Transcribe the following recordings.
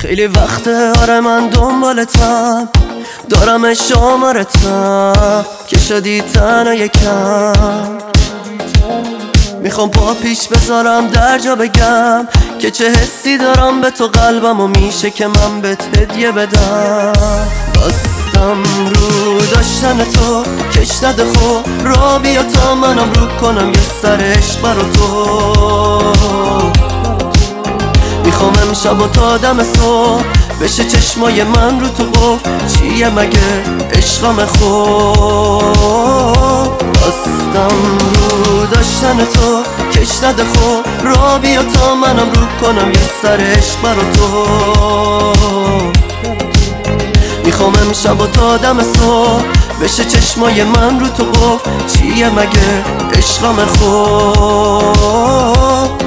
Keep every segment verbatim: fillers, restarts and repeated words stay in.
خیلی وقته آره من دنبالتم، دارم شمارتم که شدی تنها یکم. میخوام پا پیش بذارم در جا بگم که چه حسی دارم به تو، قلبم و میشه که من بهت هدیه بدم. بستم رو داشتن تو کش نده خو، را بیا تا منم رو کنم یه سر عشق برا تو. میخوام امشب و تا دم صبح بشه چشمای من رو تو قفل، چیه مگه عشقم خوب. بستم رو داشتن تو کش نده خو، را بیا تا منم رو کنم یه سر عشق برا تو. میخوام امشب و تا دم صبح بشه چشمای من رو تو قفل، چیه مگه عشقم خوب.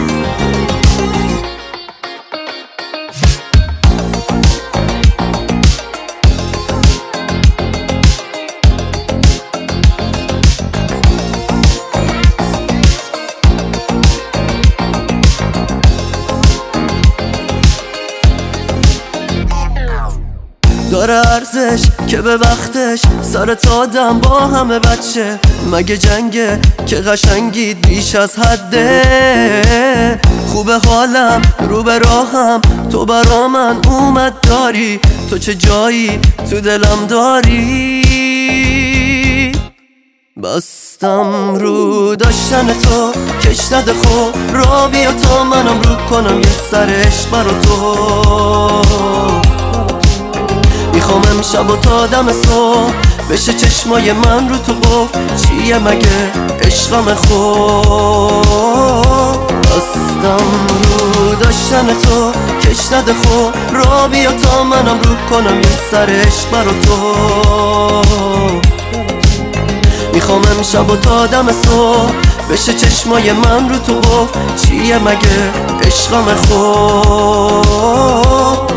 داره ارزش که به وقتش سرت آدم با همه بچه، مگه جنگه که قشنگید بیش از حده. خوبه حالم رو به راهم، تو برا من اومد داری، تو چه جایی تو دلم داری. بستم رو داشتن تو کش نده خو، را بیا تا منم رو کنم یه سر عشق برا تو. میخوام امشب و تا دم صبح بشه چشمای من رو تو قفل، چیه مگه عشقم خوب. بستم رو داشتن تو کش نده خو، را بیا تا منم رو کنم یه سر عشق برا تو. میخوام امشب و تا دم صبح بشه چشمای من رو تو قفل، چیه مگه عشقم خوب.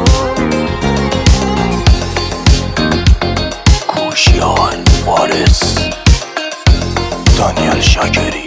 کوشیان وارث، دانیل شاکری.